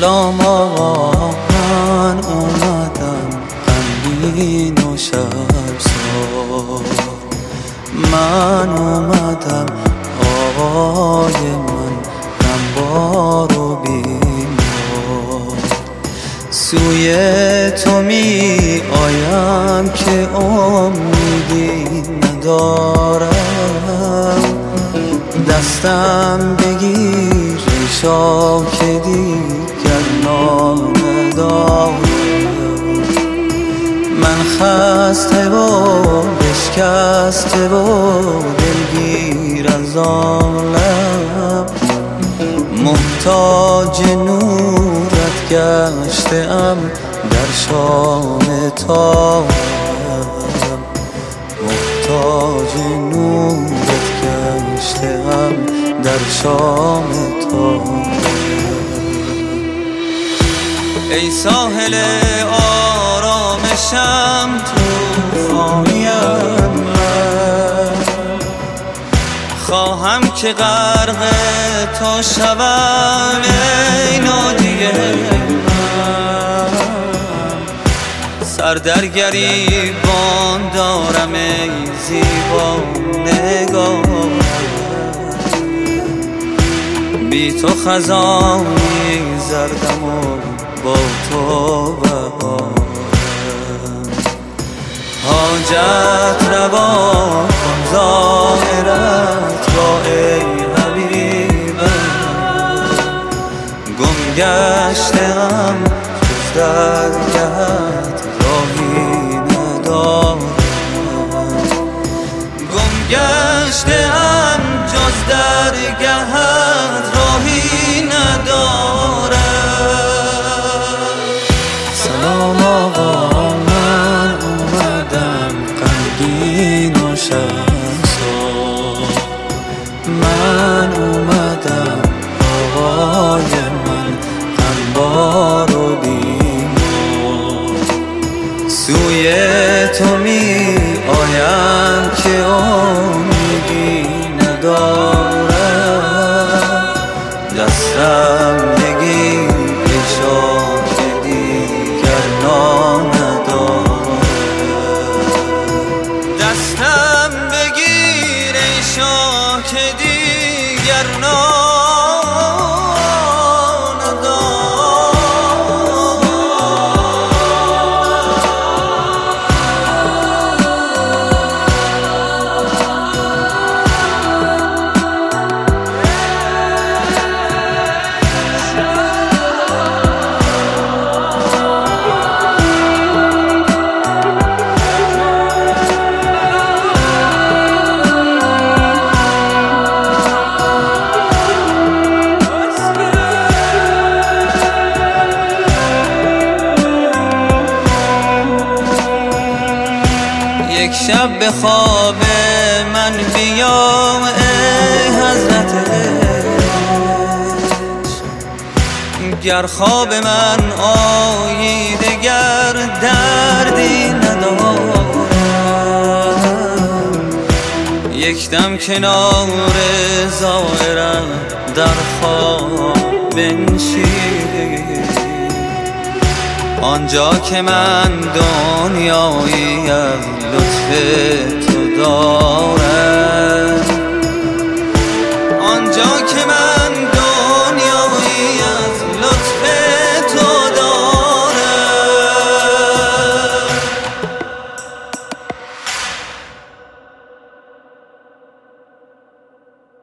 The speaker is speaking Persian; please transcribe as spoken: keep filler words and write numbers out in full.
سلام آقا، من اومدم غمگین و شرمسار. من اومدم آقای من غمبار و بیمار. سوی تو می آیم که امیدی ندارم. دستم بگیر ریشا که دیگر ندارم. من خسته و بشکسته و دلگیر از عالم، محتاج نورت گشته ام در شام تارم. محتاج نورت گشته ام در شام تارم. ای ساحل آرامشم طوفانیم، من خواهم که غرق تو شوم. ای نادیه من سر در گریبان دارم، ای زیبا نگاه بی تو خزانی زردم و با تو بهارم. حاجت روا کن ظاهرت را ای حبیبم، گم گشتم جز درگهت راهی ندارم. گم گشتم جز درگهت راهی ندارم. سلام آقا، من اومدم غمگین و شرمسار. من اومدم آقای من غمبار و بیمار. سوی تو می آیم که امیدی ندارم. دستم بگیر ریشا که دیگر ندارم. دستم بگیر ریشا که دیگر ندارم. یک شب به خواب من بیا ای حضرت عشق، گر خواب من آیی دگر دردی ندارم. یک دم کنار ظاهرم در خواب بنشین، آنجا که من دنیایی از لطف تو دارم.